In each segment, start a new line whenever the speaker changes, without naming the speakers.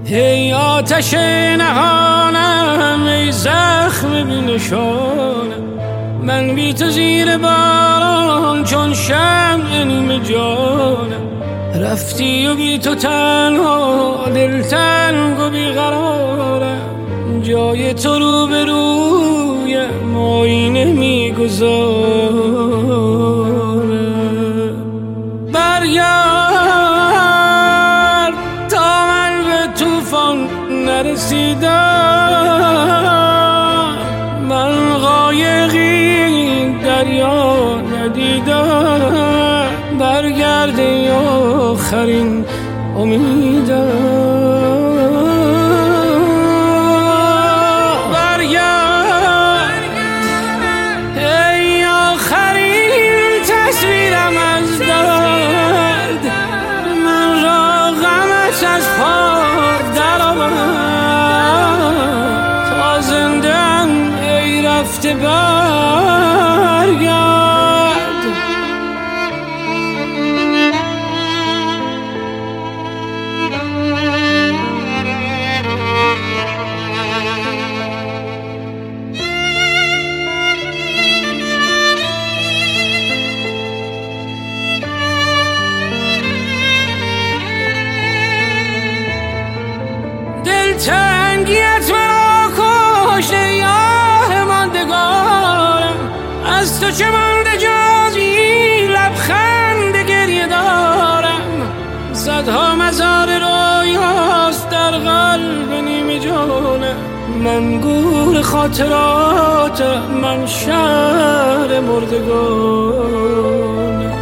ای آتش نهانم، ای زخم بی نشانم، من بی تو زیر باران چون شمع نیمه جانم. رفتی و بی تو تنها دلتنگ و بیقرارم، جای تو رو به رویم آینه میگذارم. برگرد تا من به طوفان نرسیدم، من قایقی دریا ندیدم. برگرد ای آخرین امیدم، برگرد ای آخرین تصویرم از درد، من را غمش از پا درآورد. تا زنده‌ام ای رفته برگرد. دلتنگیت مرا کشته یاه ماندگارم، از تو چه مانده جز این لبخند گریه دارم. صدها مزار رویاست در قلب نیمه جانم، من گور خاطرات، من شهر مردگانم.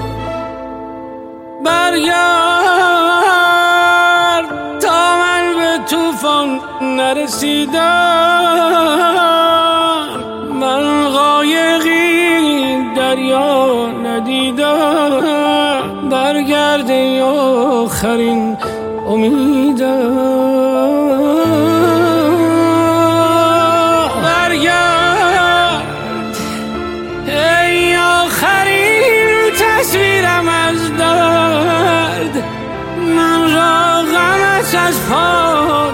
برگرد تا من به طوفان نرسیدم، من قایقی دریا ندیدم. برگرد ای آخرین امیدم، برگرد ای آخرین تصویرم از درد، من را غمش از پا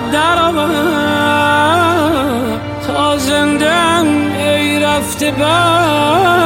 درآورد. تا زنده‌ام ای رفته برگرد.